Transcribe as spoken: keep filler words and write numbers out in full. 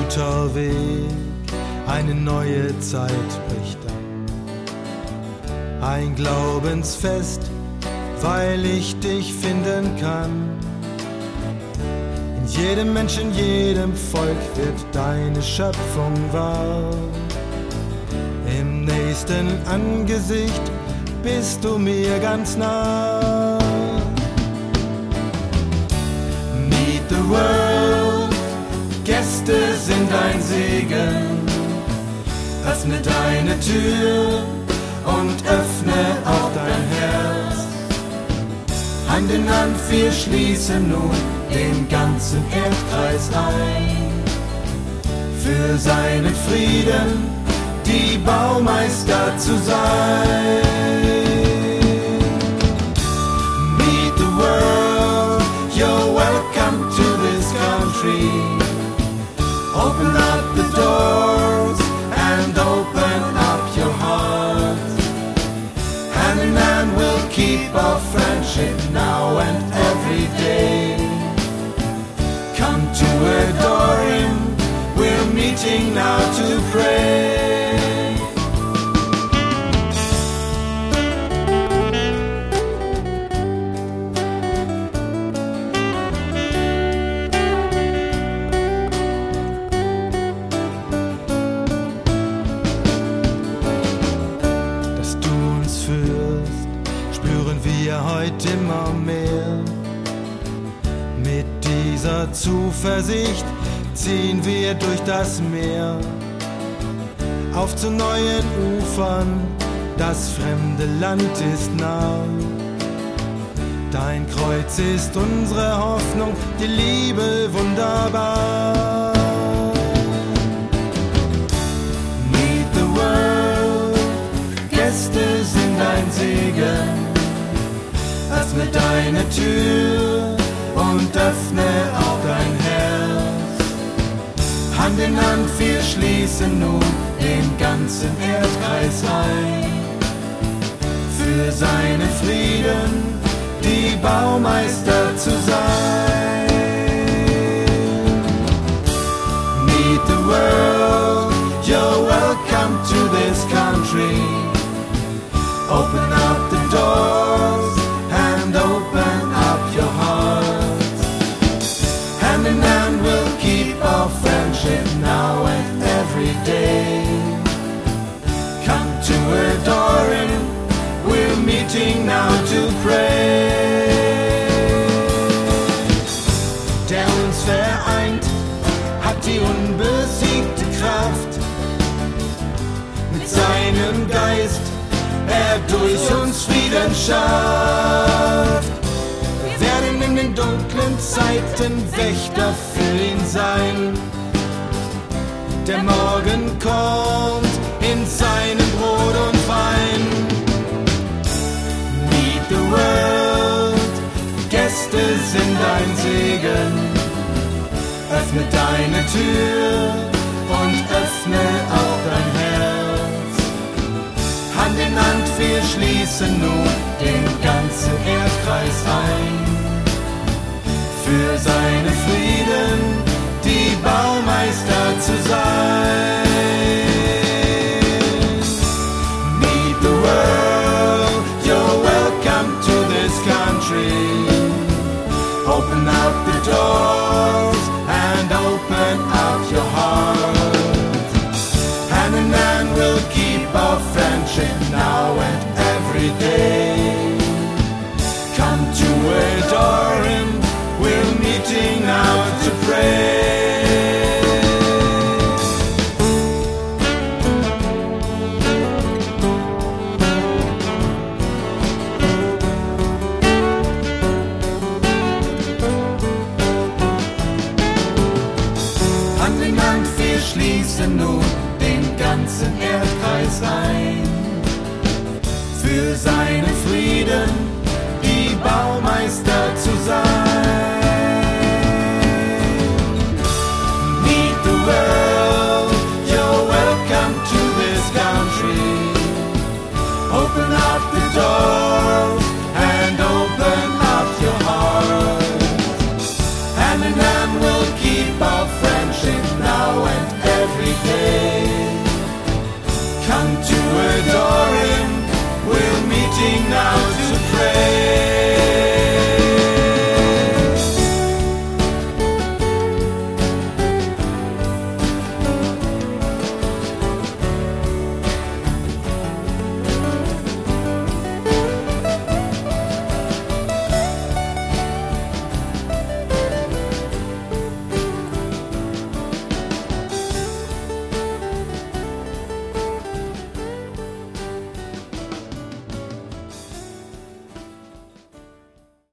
guter Weg, eine neue Zeit bricht an. Ein Glaubensfest, weil ich dich finden kann. In jedem Menschen, jedem Volk wird deine Schöpfung wahr. Im nächsten Angesicht bist du mir ganz nah. Meet the world, Gäste sind ein Segen. Öffne deine Tür und öffne auch dein Herz. Hand in Hand, wir schließen nun den ganzen Erdkreis ein. Für seinen Frieden die Baumeister zu sein. Meet the world, you're welcome to this country. Open up the doors and open up your heart. Hand in hand we'll keep our friendship now and every day. Come to adore him, we're meeting now to pray. Heute immer mehr. Mit dieser Zuversicht ziehen wir durch das Meer. Auf zu neuen Ufern, das fremde Land ist nah. Dein Kreuz ist unsere Hoffnung, die Liebe wunderbar. Meet the world, Gäste sind ein Segen. Öffne deine Tür und öffne auch dein Herz. Hand in Hand, wir schließen nun den ganzen Erdkreis ein. Für seinen Frieden die Baumeister zu sein. Meet the world, you're welcome to this country. Open up the doors and open up your heart. Hand in hand we'll keep our friendship now and every day. Come to adore him, we're meeting now to pray. Der uns vereint, hat die unbesiegte Kraft. Mit seinem Geist er durch uns Frieden schafft. Wir werden in den dunklen Zeiten Wächter für ihn sein. Der Morgen kommt in seinem Brot und Wein. Meet the world, Gäste sind ein Segen. Öffne deine Tür und öffne auch dein Herz. Hand in Hand, wir schließen nun den ganzen Erdkreis ein. Für seine Frieden die Baumeister zu sein. Meet the world, you're welcome to this country. Open up the doors and open up your heart. Hand in hand we'll keep our friendship now and every day. Come to adore him, we're meeting now to pray. Hand in Hand, wir schließen nun den ganzen Erdkreis ein. Für seinen Frieden die Baumeister zu sein. Meet the world, you're welcome to this country. Open up the doors and open up your heart. Hand in hand we'll keep our friendship now and day. Come to adore him, we're meeting now